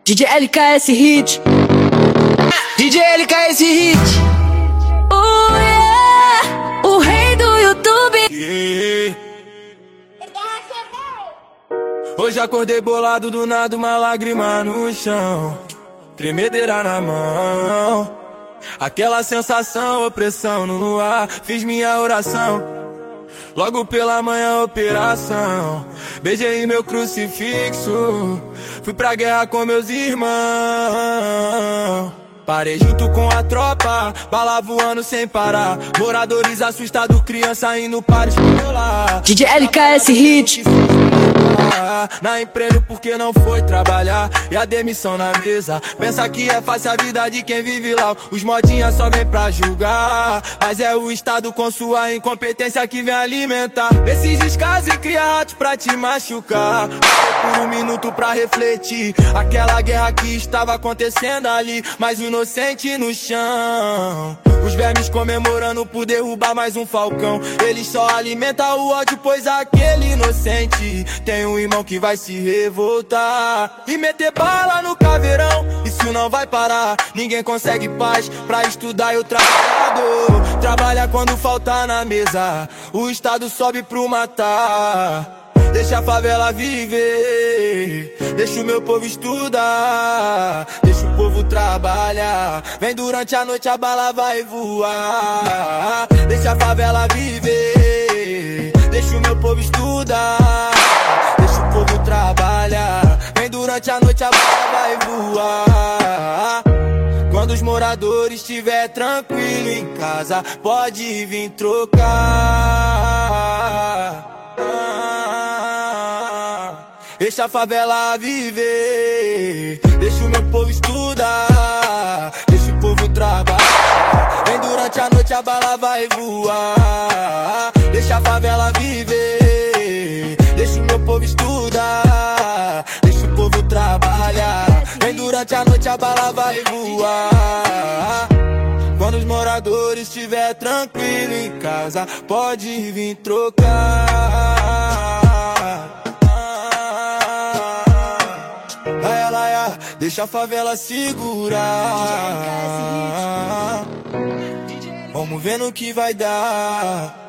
DJ LKS Hit. DJ LKS Hit. Oh yeah, o rei do YouTube. Yeah. Hoje acordei bolado do nada, uma lágrima no chão, tremedeira na mão, aquela sensação, opressão no ar. Fiz minha oração, logo pela manhã operação. Beijei meu crucifixo, fui pra guerra com meus irmãos. Parei junto com a tropa, bala voando sem parar. Moradores assustados, criança indo para escola. DJ LKS Hit. Na empresa porque não foi trabalhar, e a demissão na mesa. Pensa que é fácil a vida de quem vive lá. Os modinhas só vem pra julgar, mas é o Estado com sua incompetência que vem alimentar esses descasos e cria ratos pra te machucar. Por um minuto pra refletir aquela guerra que estava acontecendo ali, mas o inocente no chão. Os vermes comemorando por derrubar mais um falcão. Eles só alimentam o ódio, pois aquele inocente tem um irmão que vai se revoltar e meter bala no caveirão. Isso não vai parar, ninguém consegue paz pra estudar e o trabalhador trabalha quando falta na mesa. O Estado sobe pro matar. Deixa a favela viver, deixa o meu povo estudar, deixa o povo trabalhar. Vem durante a noite, a bala vai voar. Deixa a favela viver, deixa o meu povo estudar, deixa o povo trabalhar. Vem durante a noite, a bala vai voar. Quando os moradores estiver tranquilo em casa, pode vir trocar. Deixa a favela viver, deixa o meu povo estudar, deixa o povo trabalhar. Vem durante a noite, a bala vai voar. Deixa a favela viver, deixa o meu povo estudar, deixa o povo trabalhar. Vem durante a noite, a bala vai voar. Quando os moradores estiver tranquilo em casa, pode vir trocar. Deixa a favela segurar. Vamos ver no que vai dar.